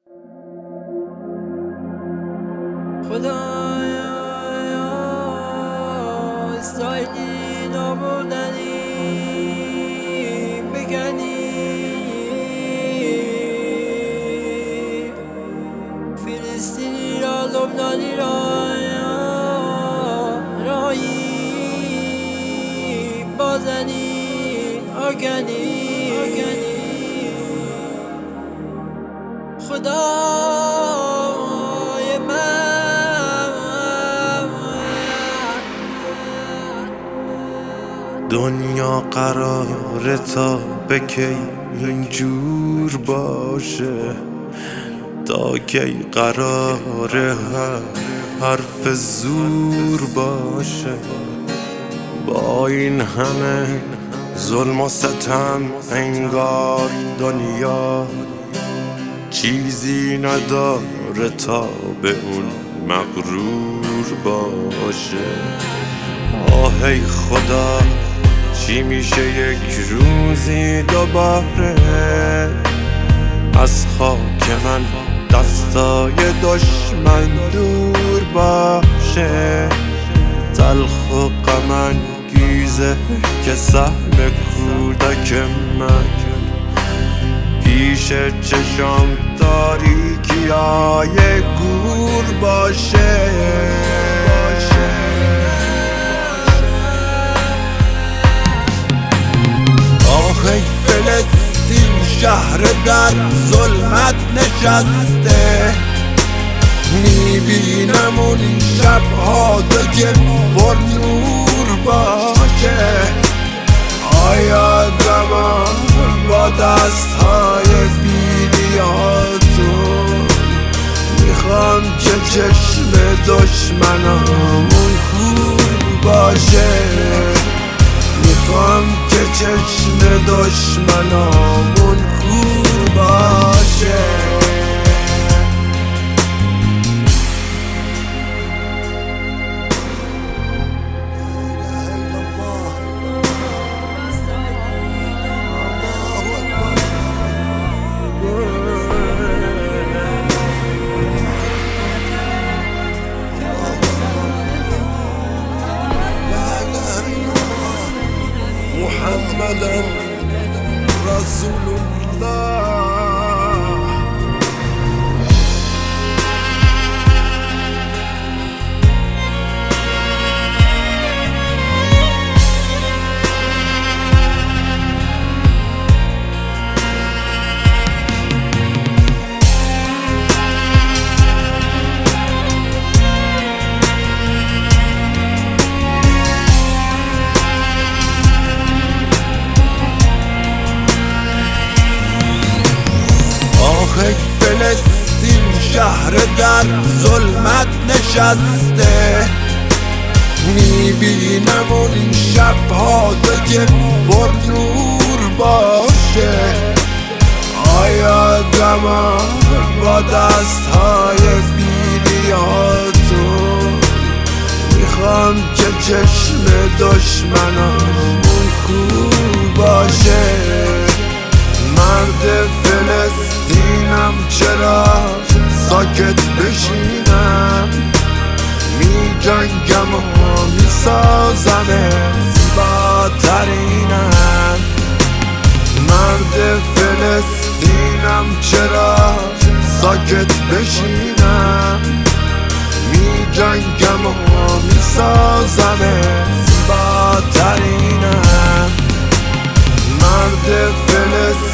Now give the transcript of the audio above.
خدایا اسرائیلی نابردنی بگنی، فلسطینی را لبنانی را رایی بازنی آگنی خدای من. دنیا قراره تا به کی اینجور باشه؟ تا کی قراره حرف زور باشه؟ با این همه ظلم و ستم انگار دنیا چیزی نداره تا به اون مغرور باشه. آه ای خدا، چی میشه یک روزی دوباره از خاک من دستای دشمن دور باشه؟ تلخ و غم انگیزه که سهم کودک من پیش چشم تاریکی‌های گور باشه. آه ای فلسطین، شهر در ظلمت نشسته، میبینم اون شبها که پر نور باشه. آیا زمان با دستهای بیدیاتون میخوام که چشم دشمنامون کور باشه؟ میخوام که چشم دشمنامون کور باشه. محمد رسول الله. فلسطین، شهر در ظلمت نشسته، میبینم اون شبها که پر نور باشه. آیا زمان با دستهای بیدیاتون میخوام که چشم دشمنامون کور باشه؟ مرد فلسطینم چرا ساکت بشینم؟ می جنگم و می سازم زیباترینم. مرد فلسطینم چرا ساکت بشینم؟ می جنگم و می سازم زیباترینم. مرد فلسطینم